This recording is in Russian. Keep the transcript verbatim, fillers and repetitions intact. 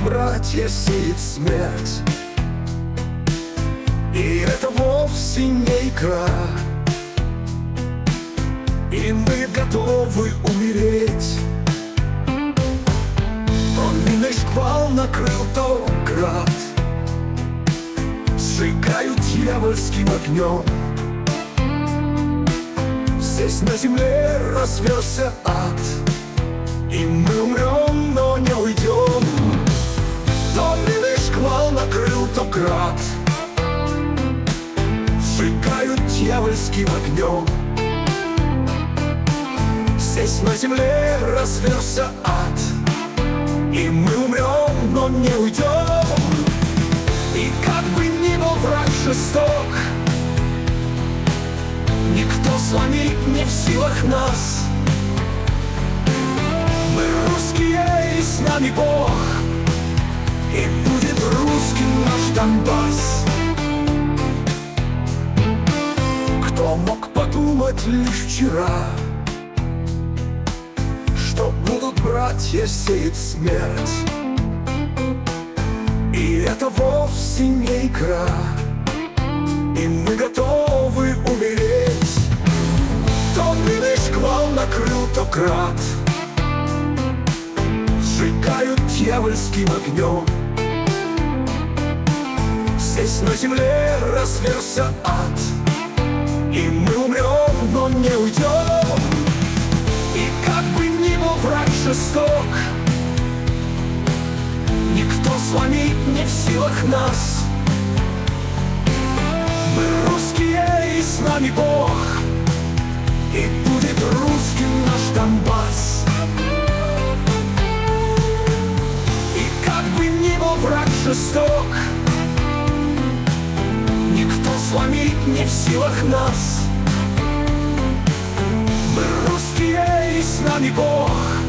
братья, сеет смерть. И это вовсе не игра, и мы готовы умереть. То минный шквал накрыл, то град, сжигают дьявольским огнем. Здесь на земле разверся ад, и мы умрем, но не уйдем. То минный шквал накрыл, то град, сжигают дьявольским огнем. Здесь на земле разверся ад, и мы умрем, но не уйдем. И как бы ни был враг жесток, никто сломить не в силах нас. Мы русские, и с нами Бог, и будет русским наш Донбасс. Кто мог подумать лишь вчера, что будут братья сеять смерть? И это вовсе не игра, и мы готовы умереть. То минный шквал накрыл, то град, сжигают дьявольским огнем. Здесь на земле разверся ад, и мы умрем, но не уйдем. И как бы ни был враг жесток, никто сломить не в силах нас. Мы русские, и с нами Бог, и будет русским наш Донбасс. И как бы ни был враг жесток, никто сломить не в силах нас. Мы русские, и с нами Бог,